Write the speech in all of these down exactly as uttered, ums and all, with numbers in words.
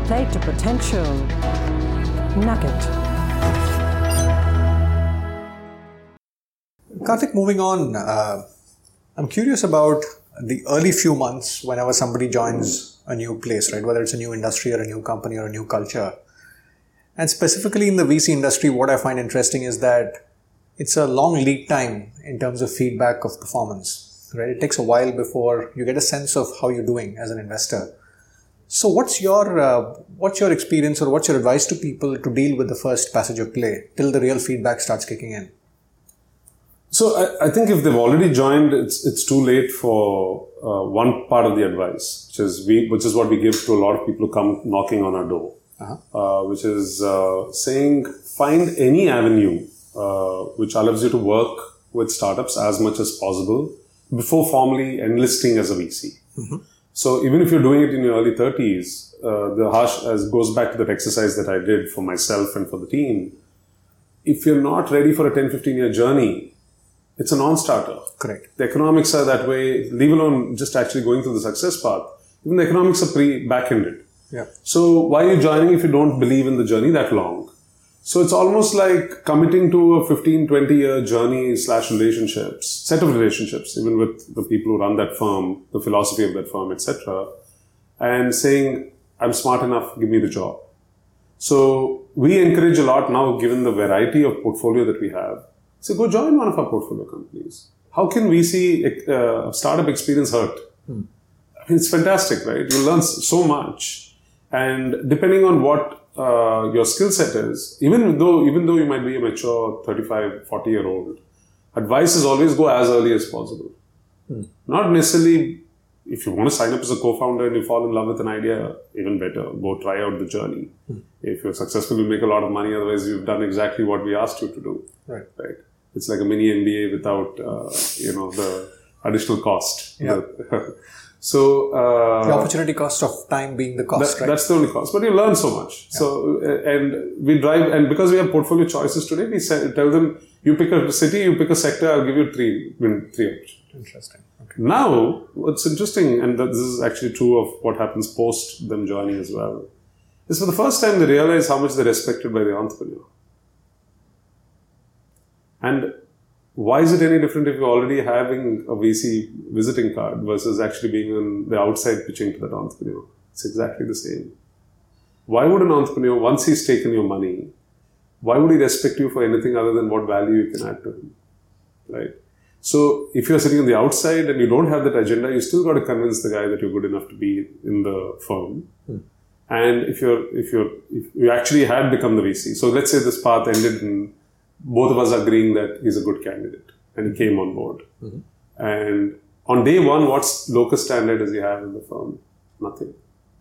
Play to potential. Nugget. Karthik, moving on, uh, I'm curious about the early few months whenever somebody joins a new place, right? Whether it's a new industry or a new company or a new culture. And specifically in the V C industry, what I find interesting is that it's a long lead time in terms of feedback of performance, right? It takes a while before you get a sense of how you're doing as an investor. So what's your uh, what's your experience or what's your advice to people to deal with the first passage of play till the real feedback starts kicking in? So I, I think if they've already joined, it's it's too late for uh, one part of the advice, which is we which is what we give to a lot of people who come knocking on our door, uh-huh. uh, which is uh, saying find any avenue uh, which allows you to work with startups as much as possible before formally enlisting as a V C. Mm-hmm. So even if you're doing it in your early thirties, uh, the harsh as goes back to that exercise that I did for myself and for the team. If you're not ready for a ten, fifteen year journey, it's a non-starter. Correct. The economics are that way, leave alone just actually going through the success path. Even the economics are pre back-ended. Yeah. So why are you joining if you don't believe in the journey that long? So it's almost like committing to a fifteen, twenty year journey slash relationships, set of relationships, even with the people who run that firm, the philosophy of that firm, et cetera, and saying, I'm smart enough, give me the job. So we encourage a lot now, given the variety of portfolio that we have. So go join one of our portfolio companies. How can we see a uh, startup experience hurt? Hmm. I mean, it's fantastic, right? You learn so much. And depending on what uh, your skill set is, even though even though you might be a mature thirty-five, forty year old, advice is always go as early as possible. Hmm. Not necessarily, if you want to sign up as a co-founder and you fall in love with an idea, even better, go try out the journey. Hmm. If you're successful, you make a lot of money. Otherwise, you've done exactly what we asked you to do. Right. Right. It's like a mini M B A without, uh, you know, the additional cost. Yeah. The, so uh, the opportunity cost of time being the cost, that, right? That's the only cost. But you learn so much. Yeah. So uh, and we drive, and because we have portfolio choices today, we say, tell them, you pick a city, you pick a sector, I'll give you three, three options. Interesting. Okay. Now, what's interesting, and this is actually true of what happens post them joining as well, is for the first time they realize how much they're respected by the entrepreneur. And why is it any different if you're already having a V C visiting card versus actually being on the outside pitching to that entrepreneur? It's exactly the same. Why would an entrepreneur, once he's taken your money, why would he respect you for anything other than what value you can add to him? Right? So if you're sitting on the outside and you don't have that agenda, you still got to convince the guy that you're good enough to be in the firm. Hmm. And if you're, if you're, if you actually had become the V C, so let's say this path ended in both of us agreeing that he's a good candidate and he came on board. Mm-hmm. And on day one, what's locus standard does he have in the firm? Nothing.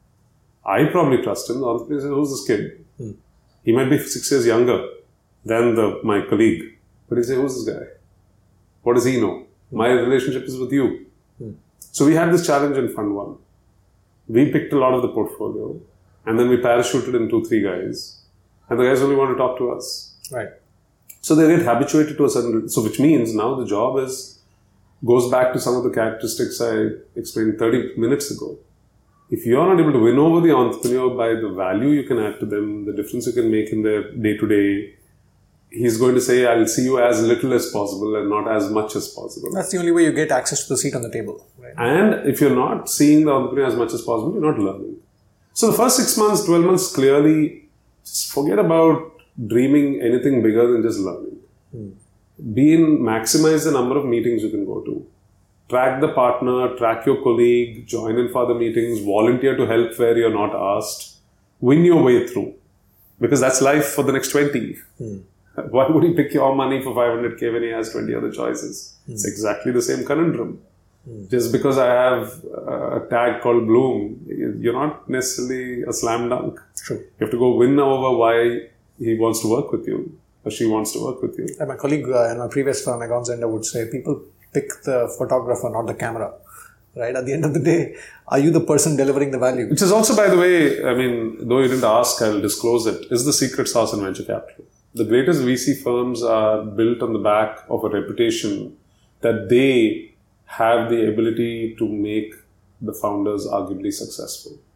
I probably trust him. The entrepreneur says, who's this kid? Mm. He might be six years younger than the, my colleague. But he says, who's this guy? What does he know? Mm. My relationship is with you. Mm. So we had this challenge in Fund One. We picked a lot of the portfolio and then we parachuted in two, three guys. And the guys only want to talk to us. Right. So they get habituated to a certain, so which means now the job is, goes back to some of the characteristics I explained thirty minutes ago. If you're not able to win over the entrepreneur by the value you can add to them, the difference you can make in their day to day, he's going to say, I'll see you as little as possible and not as much as possible. That's the only way you get access to the seat on the table. Right? And if you're not seeing the entrepreneur as much as possible, you're not learning. So the first six months, twelve months, clearly, just forget about dreaming anything bigger than just learning. Hmm. Be in, maximize the number of meetings you can go to. Track the partner, track your colleague, join in for the meetings, volunteer to help where you're not asked. Win your way through. Because that's life for the next twenty. Hmm. Why would he pick your money for five hundred K when he has twenty other choices? Hmm. It's exactly the same conundrum. Hmm. Just because I have a tag called Bloom, you're not necessarily a slam dunk. True. You have to go win over why he wants to work with you, or she wants to work with you. And my colleague uh, in my previous firm, Egon Zender, would say, people pick the photographer, not the camera. Right? At the end of the day, are you the person delivering the value? Which is also, by the way, I mean, though you didn't ask, I'll disclose it, is the secret sauce in venture capital. The greatest V C firms are built on the back of a reputation that they have the ability to make the founders arguably successful,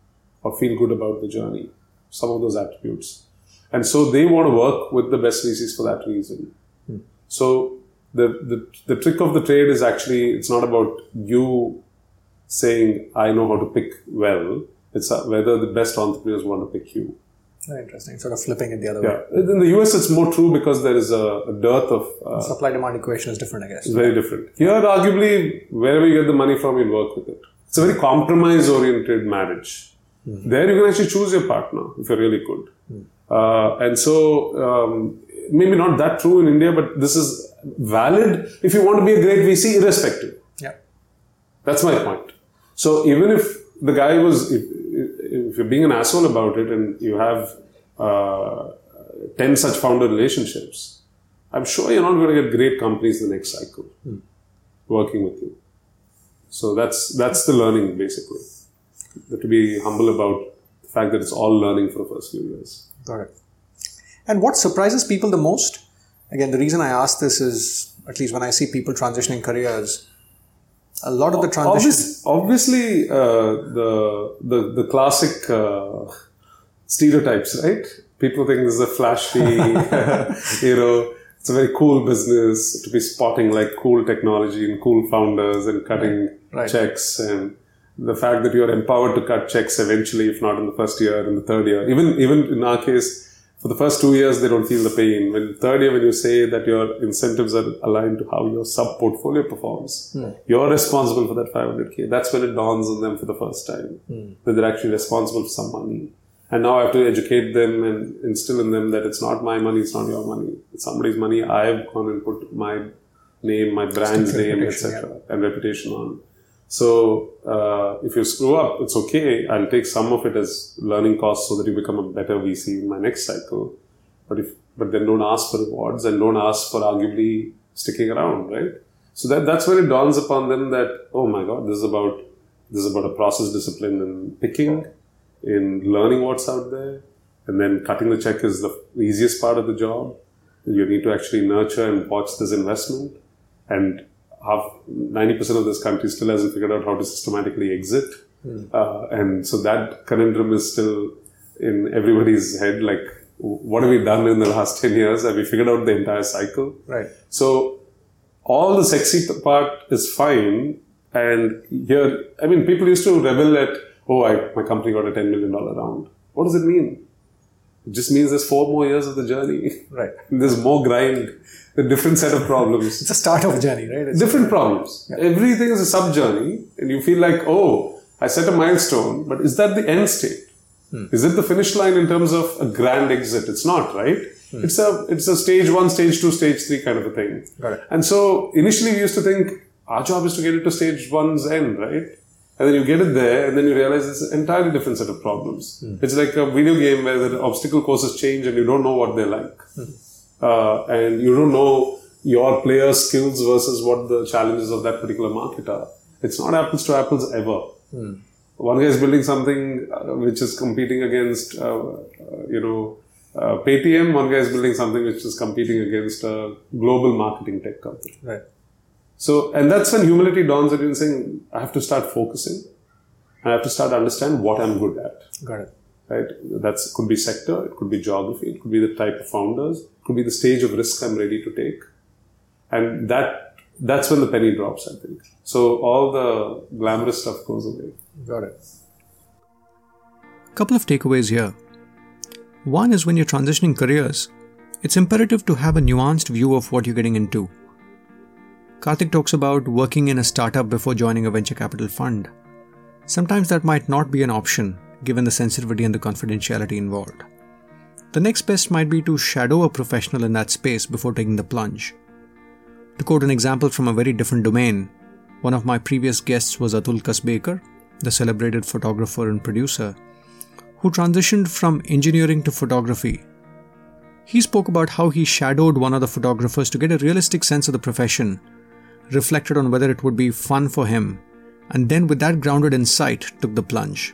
or feel good about the journey. Some of those attributes. And so they want to work with the best V Cs for that reason. Hmm. So the, the the trick of the trade is actually, it's not about you saying, I know how to pick well. It's whether the best entrepreneurs want to pick you. Very interesting. Sort of flipping it the other yeah. way. In the U S, it's more true because there is a, a dearth of... Uh, supply-demand equation is different, I guess. It's very different. Here, arguably, wherever you get the money from, you'll work with it. It's a very compromise-oriented marriage. Mm-hmm. There, you can actually choose your partner if you're really good. Mm. Uh, and so, um, maybe not that true in India, but this is valid if you want to be a great V C, irrespective. Yeah. That's my point. So, even if the guy was... If, if you're being an asshole about it and you have uh, ten such founder relationships, I'm sure you're not going to get great companies the next cycle hmm. working with you. So that's that's the learning, basically. To be humble about the fact that it's all learning for the first few years. Got it. And what surprises people the most? Again, the reason I ask this is, at least when I see people transitioning careers, a lot of the transitions... Obviously, uh, the, the the classic uh, stereotypes, right? People think this is a flashy, you know, it's a very cool business to be spotting like cool technology and cool founders and cutting right. checks, and the fact that you're empowered to cut checks eventually, if not in the first year, in the third year. Even even in our case, for the first two years, they don't feel the pain. When third year, when you say that your incentives are aligned to how your sub-portfolio performs, mm. you're responsible for that five hundred K. That's when it dawns on them for the first time, mm. that they're actually responsible for some money. And now I have to educate them and instill in them that it's not my money, it's not your money. It's somebody's money. I've gone and put my name, my brand's name, et cetera, yeah. and reputation on. So, uh, if you screw up, it's okay. I'll take some of it as learning costs so that you become a better V C in my next cycle. But if, but then don't ask for rewards and don't ask for arguably sticking around, right? So that, that's when it dawns upon them that, oh my God, this is about, this is about a process discipline in picking, in learning what's out there. And then cutting the check is the easiest part of the job. You need to actually nurture and watch this investment. And half, ninety percent of this country still hasn't figured out how to systematically exit. Mm. Uh, and so that conundrum is still in everybody's head. Like, what have we done in the last ten years? Have we figured out the entire cycle? Right. So all the sexy part is fine. And here, I mean, people used to revel at, oh, I, my company got a ten million dollars round. What does it mean? It just means there's four more years of the journey. Right. There's more grind. A different set of problems. It's a start of a journey, right? It's different problems. Yeah. Everything is a sub-journey, and you feel like, oh, I set a milestone, but is that the end state? Hmm. Is it the finish line in terms of a grand exit? It's not, right? Hmm. It's a it's a stage one, stage two, stage three kind of a thing. Got it. And so initially we used to think our job is to get it to stage one's end, right? And then you get it there, and then you realize it's an entirely different set of problems. Hmm. It's like a video game where the obstacle courses change and you don't know what they're like. Hmm. Uh, and you don't know your player's skills versus what the challenges of that particular market are. It's not apples to apples ever. Hmm. One guy is building something uh, which is competing against, uh, uh, you know, uh, Paytm. One guy is building something which is competing against a global marketing tech company. Right. So, and that's when humility dawns on you and saying, I have to start focusing. I have to start understand what I'm good at. Got it. Right? That's could be sector, it could be geography, it could be the type of founders, it could be the stage of risk I'm ready to take. And that that's when the penny drops, I think. So all the glamorous stuff goes away. Got it. Couple of takeaways here. One is when you're transitioning careers, it's imperative to have a nuanced view of what you're getting into. Karthik talks about working in a startup before joining a venture capital fund. Sometimes that might not be an option, given the sensitivity and the confidentiality involved. The next best might be to shadow a professional in that space before taking the plunge. To quote an example from a very different domain, one of my previous guests was Atul Kasbekar, the celebrated photographer and producer, who transitioned from engineering to photography. He spoke about how he shadowed one of the photographers to get a realistic sense of the profession, reflected on whether it would be fun for him, and then with that grounded insight took the plunge.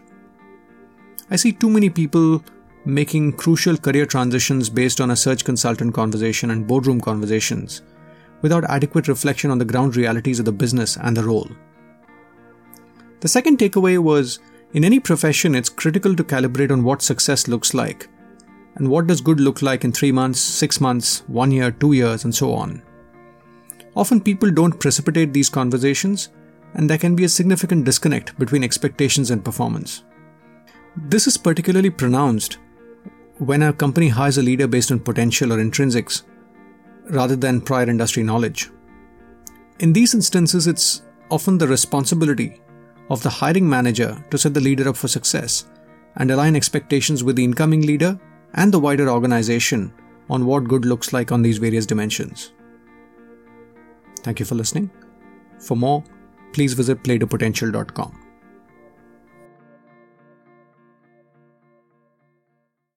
I see too many people making crucial career transitions based on a search consultant conversation and boardroom conversations, without adequate reflection on the ground realities of the business and the role. The second takeaway was In any profession, it's critical to calibrate on what success looks like and what does good look like in three months, six months, one year, two years, and so on. Often people don't precipitate these conversations, and there can be a significant disconnect between expectations and performance. This is particularly pronounced when a company hires a leader based on potential or intrinsics rather than prior industry knowledge. In these instances, it's often the responsibility of the hiring manager to set the leader up for success and align expectations with the incoming leader and the wider organization on what good looks like on these various dimensions. Thank you for listening. For more, please visit play to potential dot com.